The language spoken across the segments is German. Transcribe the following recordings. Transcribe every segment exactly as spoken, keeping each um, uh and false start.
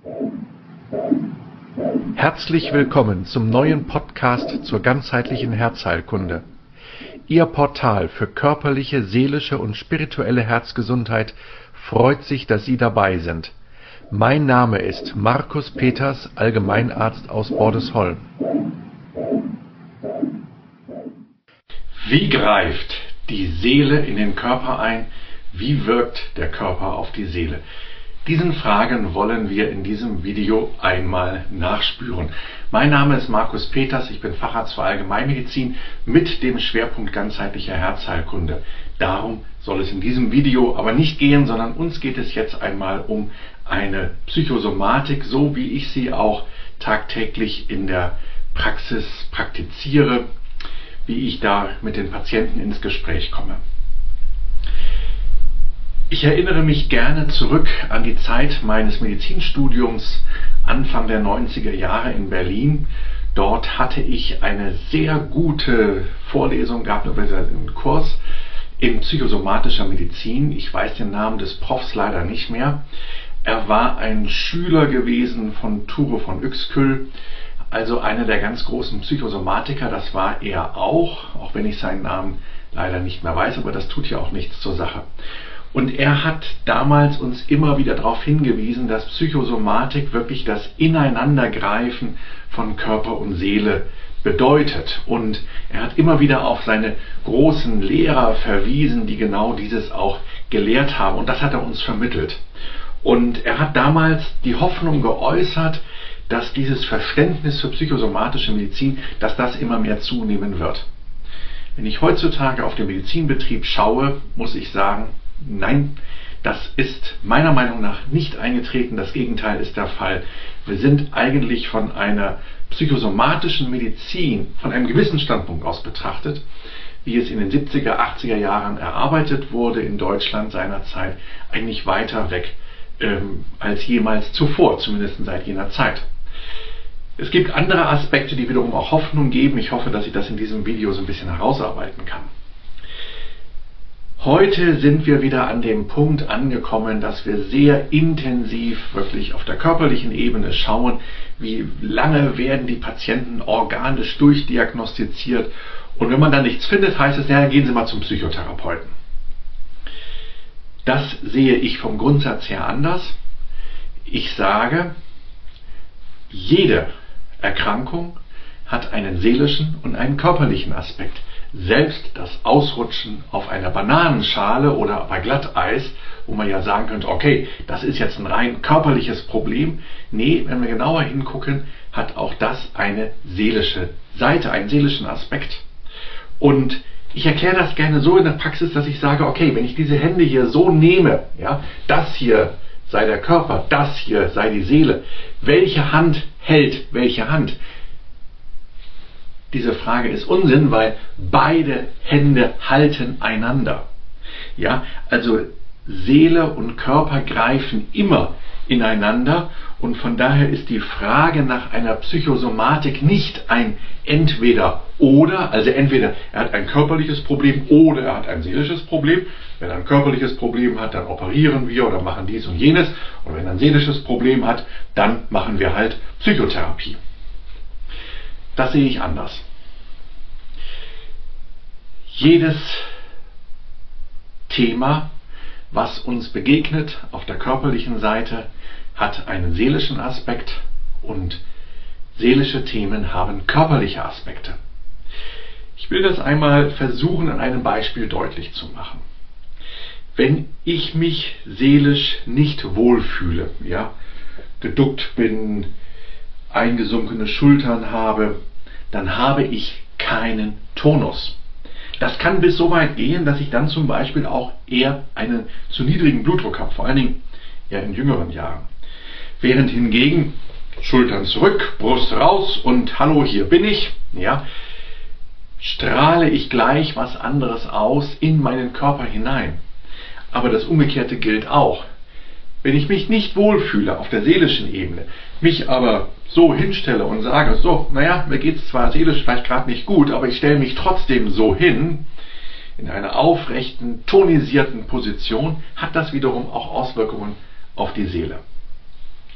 Herzlich willkommen zum neuen Podcast zur ganzheitlichen Herzheilkunde. Ihr Portal für körperliche, seelische und spirituelle Herzgesundheit freut sich, dass Sie dabei sind. Mein Name ist Markus Peters, Allgemeinarzt aus Bordesholm. Wie greift die Seele in den Körper ein? Wie wirkt der Körper auf die Seele? Diesen Fragen wollen wir in diesem Video einmal nachspüren. Mein Name ist Markus Peters, ich bin Facharzt für Allgemeinmedizin mit dem Schwerpunkt ganzheitlicher Herzheilkunde. Darum soll es in diesem Video aber nicht gehen, sondern uns geht es jetzt einmal um eine Psychosomatik, so wie ich sie auch tagtäglich in der Praxis praktiziere, wie ich da mit den Patienten ins Gespräch komme. Ich erinnere mich gerne zurück an die Zeit meines Medizinstudiums Anfang der neunziger Jahre in Berlin. Dort hatte ich eine sehr gute Vorlesung gehabt, einen Kurs in psychosomatischer Medizin. Ich weiß den Namen des Profs leider nicht mehr. Er war ein Schüler gewesen von Ture von Uexküll, also einer der ganz großen Psychosomatiker. Das war er auch, auch wenn ich seinen Namen leider nicht mehr weiß, aber das tut ja auch nichts zur Sache. Und er hat damals uns immer wieder darauf hingewiesen, dass Psychosomatik wirklich das Ineinandergreifen von Körper und Seele bedeutet. Und er hat immer wieder auf seine großen Lehrer verwiesen, die genau dieses auch gelehrt haben. Und das hat er uns vermittelt. Und er hat damals die Hoffnung geäußert, dass dieses Verständnis für psychosomatische Medizin, dass das immer mehr zunehmen wird. Wenn ich heutzutage auf den Medizinbetrieb schaue, muss ich sagen, nein, das ist meiner Meinung nach nicht eingetreten. Das Gegenteil ist der Fall. Wir sind eigentlich von einer psychosomatischen Medizin, von einem gewissen Standpunkt aus betrachtet, wie es in den siebziger, achtziger Jahren erarbeitet wurde in Deutschland seinerzeit, eigentlich weiter weg ähm, als jemals zuvor, zumindest seit jener Zeit. Es gibt andere Aspekte, die wiederum auch Hoffnung geben. Ich hoffe, dass ich das in diesem Video so ein bisschen herausarbeiten kann. Heute sind wir wieder an dem Punkt angekommen, dass wir sehr intensiv wirklich auf der körperlichen Ebene schauen, wie lange werden die Patienten organisch durchdiagnostiziert. Und wenn man dann nichts findet, heißt es, ja, gehen Sie mal zum Psychotherapeuten. Das sehe ich vom Grundsatz her anders. Ich sage, jede Erkrankung hat einen seelischen und einen körperlichen Aspekt. Selbst das Ausrutschen auf einer Bananenschale oder bei Glatteis, wo man ja sagen könnte, okay, das ist jetzt ein rein körperliches Problem. Nee, wenn wir genauer hingucken, hat auch das eine seelische Seite, einen seelischen Aspekt. Und ich erkläre das gerne so in der Praxis, dass ich sage, okay, wenn ich diese Hände hier so nehme, ja, das hier sei der Körper, das hier sei die Seele, welche Hand hält welche Hand? Diese Frage ist Unsinn, weil beide Hände halten einander. Ja, also Seele und Körper greifen immer ineinander und von daher ist die Frage nach einer Psychosomatik nicht ein Entweder-Oder, also entweder er hat ein körperliches Problem oder er hat ein seelisches Problem. Wenn er ein körperliches Problem hat, dann operieren wir oder machen dies und jenes. Und wenn er ein seelisches Problem hat, dann machen wir halt Psychotherapie. Das sehe ich anders. Jedes Thema, was uns begegnet auf der körperlichen Seite, hat einen seelischen Aspekt und seelische Themen haben körperliche Aspekte. Ich will das einmal versuchen, an einem Beispiel deutlich zu machen. Wenn ich mich seelisch nicht wohlfühle, ja, geduckt bin, eingesunkene Schultern habe, dann habe ich keinen Tonus. Das kann bis so weit gehen, dass ich dann zum Beispiel auch eher einen zu niedrigen Blutdruck habe, vor allen Dingen ja in jüngeren Jahren. Während hingegen Schultern zurück, Brust raus und hallo, hier bin ich, ja, strahle ich gleich was anderes aus in meinen Körper hinein. Aber das Umgekehrte gilt auch. Wenn ich mich nicht wohlfühle auf der seelischen Ebene, mich aber so hinstelle und sage, so, naja, mir geht es zwar seelisch vielleicht gerade nicht gut, aber ich stelle mich trotzdem so hin, in einer aufrechten, tonisierten Position, hat das wiederum auch Auswirkungen auf die Seele.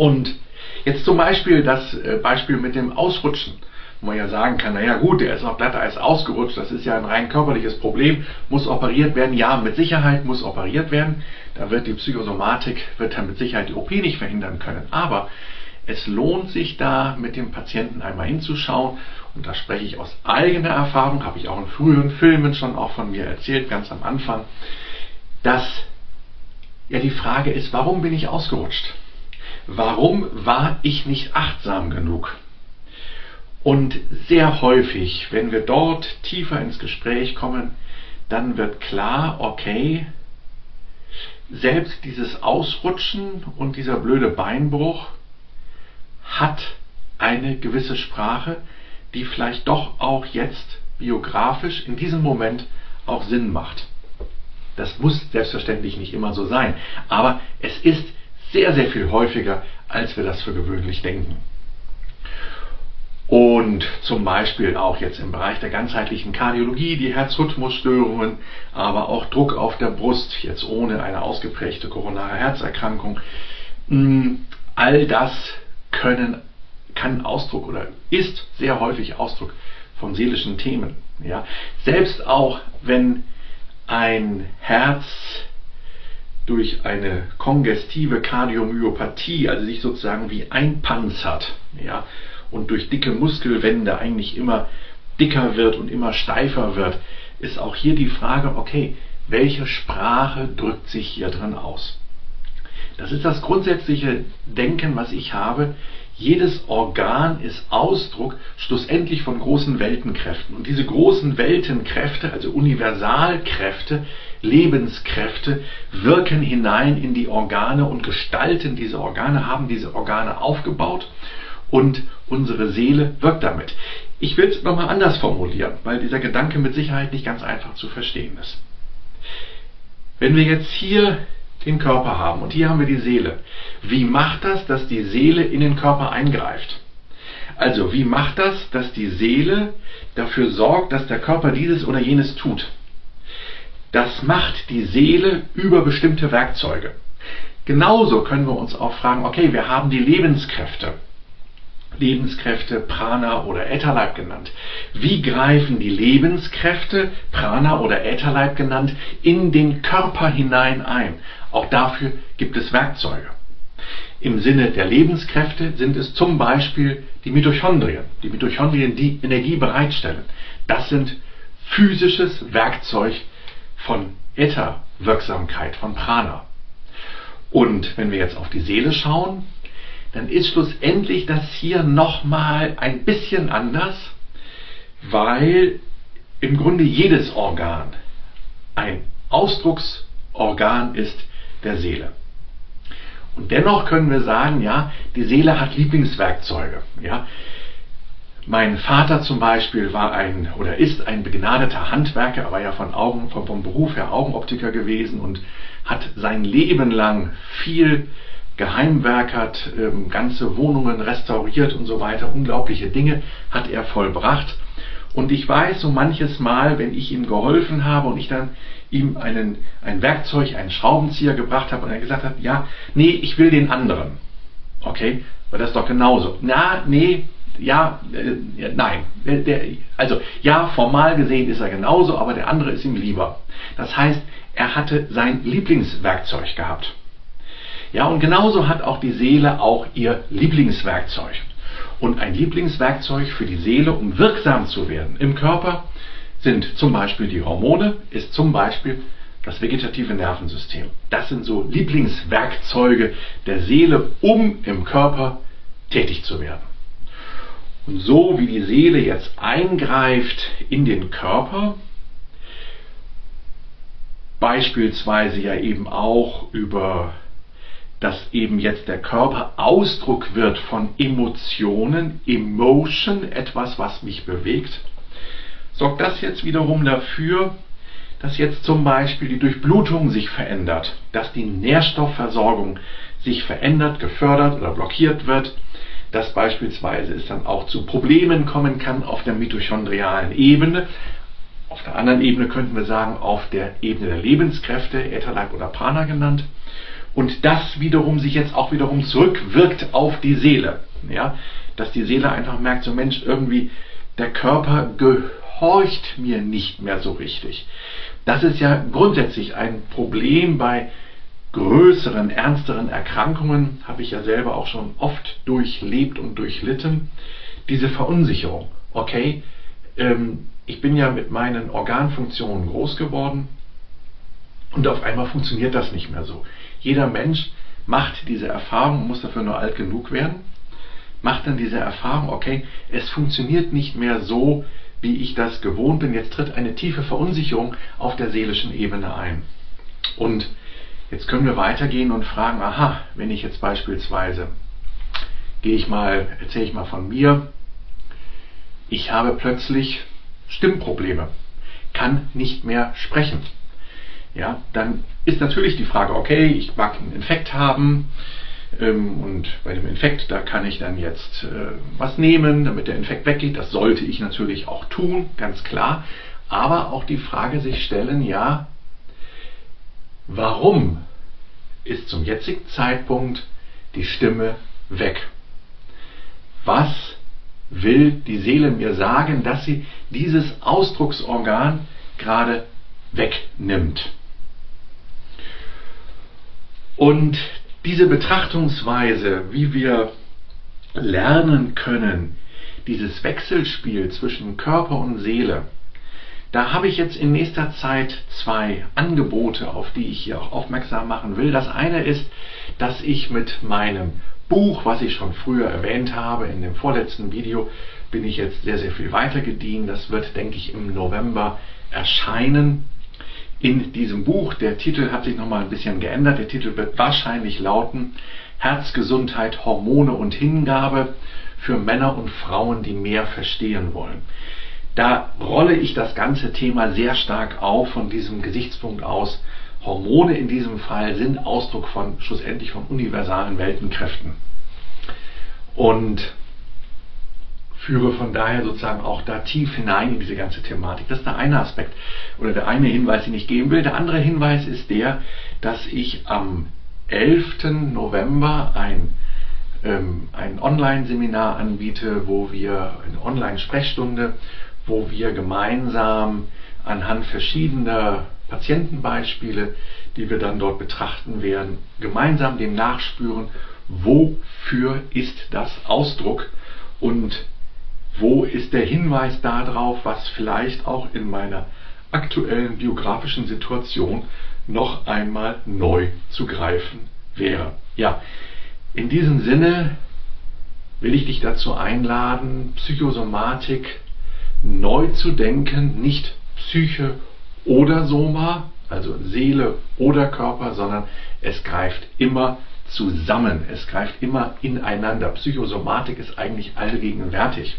Und jetzt zum Beispiel das Beispiel mit dem Ausrutschen, wo man ja sagen kann, naja gut, der ist auf Glatteis ausgerutscht, das ist ja ein rein körperliches Problem, muss operiert werden. Ja, mit Sicherheit muss operiert werden. Da wird die Psychosomatik, wird dann mit Sicherheit die O P nicht verhindern können. Aber es lohnt sich da mit dem Patienten einmal hinzuschauen, und da spreche ich aus eigener Erfahrung, habe ich auch in früheren Filmen schon auch von mir erzählt, ganz am Anfang, dass ja die Frage ist, warum bin ich ausgerutscht? Warum war ich nicht achtsam genug? Und sehr häufig, wenn wir dort tiefer ins Gespräch kommen, dann wird klar, okay, selbst dieses Ausrutschen und dieser blöde Beinbruch hat eine gewisse Sprache, die vielleicht doch auch jetzt biografisch in diesem Moment auch Sinn macht. Das muss selbstverständlich nicht immer so sein, aber es ist sehr, sehr viel häufiger, als wir das für gewöhnlich denken. Und zum Beispiel auch jetzt im Bereich der ganzheitlichen Kardiologie, die Herzrhythmusstörungen, aber auch Druck auf der Brust, jetzt ohne eine ausgeprägte koronare Herzerkrankung. All das können, kann Ausdruck oder ist sehr häufig Ausdruck von seelischen Themen. Ja? Selbst auch wenn ein Herz durch eine kongestive Kardiomyopathie, also sich sozusagen wie einpanzert, ja, und durch dicke Muskelwände eigentlich immer dicker wird und immer steifer wird, ist auch hier die Frage, okay, welche Sprache drückt sich hier drin aus? Das ist das grundsätzliche Denken, was ich habe. Jedes Organ ist Ausdruck schlussendlich von großen Weltenkräften. Und diese großen Weltenkräfte, also Universalkräfte, Lebenskräfte, wirken hinein in die Organe und gestalten diese Organe, haben diese Organe aufgebaut. Und unsere Seele wirkt damit. Ich will es nochmal anders formulieren, weil dieser Gedanke mit Sicherheit nicht ganz einfach zu verstehen ist. Wenn wir jetzt hier den Körper haben und hier haben wir die Seele, wie macht das, dass die Seele in den Körper eingreift? Also, wie macht das, dass die Seele dafür sorgt, dass der Körper dieses oder jenes tut? Das macht die Seele über bestimmte Werkzeuge. Genauso können wir uns auch fragen, okay, wir haben die Lebenskräfte. Lebenskräfte, Prana oder Ätherleib genannt. Wie greifen die Lebenskräfte, Prana oder Ätherleib genannt, in den Körper hinein ein? Auch dafür gibt es Werkzeuge. Im Sinne der Lebenskräfte sind es zum Beispiel die Mitochondrien. Die Mitochondrien, die Energie bereitstellen. Das sind physisches Werkzeug von Ätherwirksamkeit, von Prana. Und wenn wir jetzt auf die Seele schauen, dann ist schlussendlich das hier nochmal ein bisschen anders, weil im Grunde jedes Organ ein Ausdrucksorgan ist der Seele. Und dennoch können wir sagen, ja, die Seele hat Lieblingswerkzeuge. Ja. Mein Vater zum Beispiel war ein oder ist ein begnadeter Handwerker, er war ja von Augen, vom, vom Beruf her Augenoptiker gewesen und hat sein Leben lang viel geheimwerkert, ähm, ganze Wohnungen restauriert und so weiter. Unglaubliche Dinge hat er vollbracht. Und ich weiß so manches Mal, wenn ich ihm geholfen habe und ich dann ihm einen, ein Werkzeug, einen Schraubenzieher gebracht habe und er gesagt hat, ja, nee, ich will den anderen. Okay, weil das ist doch genauso. Na, nee, ja, äh, nein. Der, der, also, ja, formal gesehen ist er genauso, aber der andere ist ihm lieber. Das heißt, er hatte sein Lieblingswerkzeug gehabt. Ja, und genauso hat auch die Seele auch ihr Lieblingswerkzeug. Und ein Lieblingswerkzeug für die Seele, um wirksam zu werden im Körper, sind zum Beispiel die Hormone, ist zum Beispiel das vegetative Nervensystem. Das sind so Lieblingswerkzeuge der Seele, um im Körper tätig zu werden. Und so wie die Seele jetzt eingreift in den Körper, beispielsweise ja eben auch über dass eben jetzt der Körper Ausdruck wird von Emotionen, Emotion, etwas, was mich bewegt, sorgt das jetzt wiederum dafür, dass jetzt zum Beispiel die Durchblutung sich verändert, dass die Nährstoffversorgung sich verändert, gefördert oder blockiert wird, dass beispielsweise es dann auch zu Problemen kommen kann auf der mitochondrialen Ebene. Auf der anderen Ebene könnten wir sagen, auf der Ebene der Lebenskräfte, Ätherleib oder Prana genannt. Und das wiederum sich jetzt auch wiederum zurückwirkt auf die Seele. Ja? Dass die Seele einfach merkt, so Mensch, irgendwie der Körper gehorcht mir nicht mehr so richtig. Das ist ja grundsätzlich ein Problem bei größeren, ernsteren Erkrankungen, habe ich ja selber auch schon oft durchlebt und durchlitten. Diese Verunsicherung. Okay, ähm, ich bin ja mit meinen Organfunktionen groß geworden und auf einmal funktioniert das nicht mehr so. Jeder Mensch macht diese Erfahrung, muss dafür nur alt genug werden, macht dann diese Erfahrung, okay, es funktioniert nicht mehr so, wie ich das gewohnt bin. Jetzt tritt eine tiefe Verunsicherung auf der seelischen Ebene ein. Und jetzt können wir weitergehen und fragen, aha, wenn ich jetzt beispielsweise, gehe ich mal, erzähle ich mal von mir, ich habe plötzlich Stimmprobleme, kann nicht mehr sprechen. Ja, dann ist natürlich die Frage, okay, ich mag einen Infekt haben ähm, und bei dem Infekt, da kann ich dann jetzt äh, was nehmen, damit der Infekt weggeht. Das sollte ich natürlich auch tun, ganz klar. Aber auch die Frage sich stellen, ja, warum ist zum jetzigen Zeitpunkt die Stimme weg? Was will die Seele mir sagen, dass sie dieses Ausdrucksorgan gerade wegnimmt? Und diese Betrachtungsweise, wie wir lernen können, dieses Wechselspiel zwischen Körper und Seele, da habe ich jetzt in nächster Zeit zwei Angebote, auf die ich hier auch aufmerksam machen will. Das eine ist, dass ich mit meinem Buch, was ich schon früher erwähnt habe, in dem vorletzten Video, bin ich jetzt sehr, sehr viel weiter gediehen. Das wird, denke ich, im November erscheinen. In diesem Buch, der Titel hat sich nochmal ein bisschen geändert. Der Titel wird wahrscheinlich lauten: Herzgesundheit, Hormone und Hingabe für Männer und Frauen, die mehr verstehen wollen. Da rolle ich das ganze Thema sehr stark auf von diesem Gesichtspunkt aus. Hormone in diesem Fall sind Ausdruck von, schlussendlich von universalen Weltenkräften. Und führe von daher sozusagen auch da tief hinein in diese ganze Thematik. Das ist der eine Aspekt oder der eine Hinweis, den ich geben will. Der andere Hinweis ist der, dass ich am elften November ein, ähm, ein Online-Seminar anbiete, wo wir eine Online-Sprechstunde, wo wir gemeinsam anhand verschiedener Patientenbeispiele, die wir dann dort betrachten werden, gemeinsam dem nachspüren, wofür ist das Ausdruck und wo ist der Hinweis darauf, was vielleicht auch in meiner aktuellen biografischen Situation noch einmal neu zu greifen wäre. Ja, in diesem Sinne will ich dich dazu einladen, Psychosomatik neu zu denken, nicht Psyche oder Soma, also Seele oder Körper, sondern es greift immer zusammen, es greift immer ineinander. Psychosomatik ist eigentlich allgegenwärtig.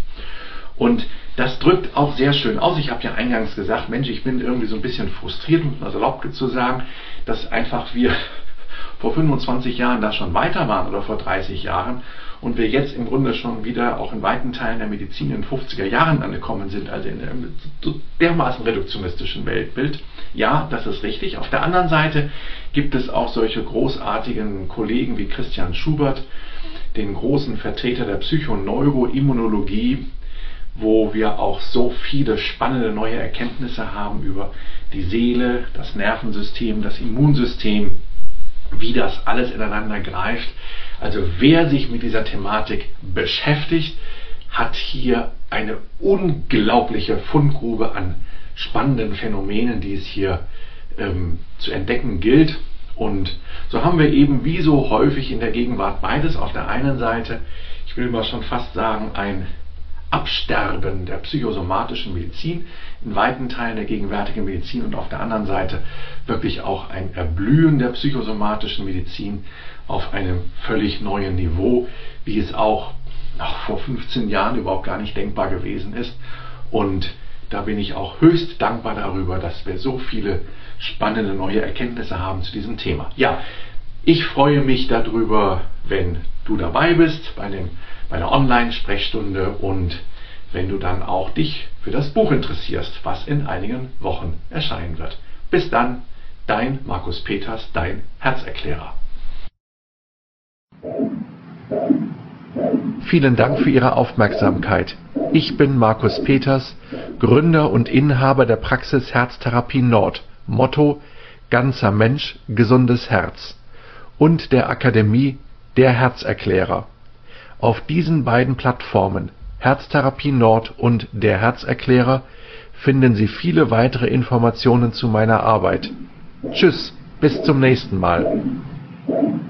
Und das drückt auch sehr schön aus. Ich habe ja eingangs gesagt, Mensch, ich bin irgendwie so ein bisschen frustriert, um das erlaubt zu sagen, dass einfach wir vor fünfundzwanzig Jahren da schon weiter waren oder vor dreißig Jahren und wir jetzt im Grunde schon wieder auch in weiten Teilen der Medizin in den fünfziger Jahren angekommen sind, also in einem dermaßen reduktionistischen Weltbild. Ja, das ist richtig. Auf der anderen Seite gibt es auch solche großartigen Kollegen wie Christian Schubert, den großen Vertreter der Psychoneuroimmunologie, wo wir auch so viele spannende neue Erkenntnisse haben über die Seele, das Nervensystem, das Immunsystem, wie das alles ineinander greift. Also wer sich mit dieser Thematik beschäftigt, hat hier eine unglaubliche Fundgrube an spannenden Phänomenen, die es hier ähm, zu entdecken gilt. Und so haben wir eben wie so häufig in der Gegenwart beides. Auf der einen Seite, ich will mal schon fast sagen, ein Absterben der psychosomatischen Medizin in weiten Teilen der gegenwärtigen Medizin und auf der anderen Seite wirklich auch ein Erblühen der psychosomatischen Medizin auf einem völlig neuen Niveau, wie es auch noch vor fünfzehn Jahren überhaupt gar nicht denkbar gewesen ist. Und da bin ich auch höchst dankbar darüber, dass wir so viele spannende neue Erkenntnisse haben zu diesem Thema. Ja, ich freue mich darüber, wenn du dabei bist bei, dem, bei der Online-Sprechstunde und wenn du dann auch dich für das Buch interessierst, was in einigen Wochen erscheinen wird. Bis dann, dein Markus Peters, dein Herzerklärer. Vielen Dank für Ihre Aufmerksamkeit. Ich bin Markus Peters, Gründer und Inhaber der Praxis Herztherapie Nord, Motto Ganzer Mensch, gesundes Herz, und der Akademie Der Herzerklärer. Auf diesen beiden Plattformen, Herztherapie Nord und Der Herzerklärer, finden Sie viele weitere Informationen zu meiner Arbeit. Tschüss, bis zum nächsten Mal.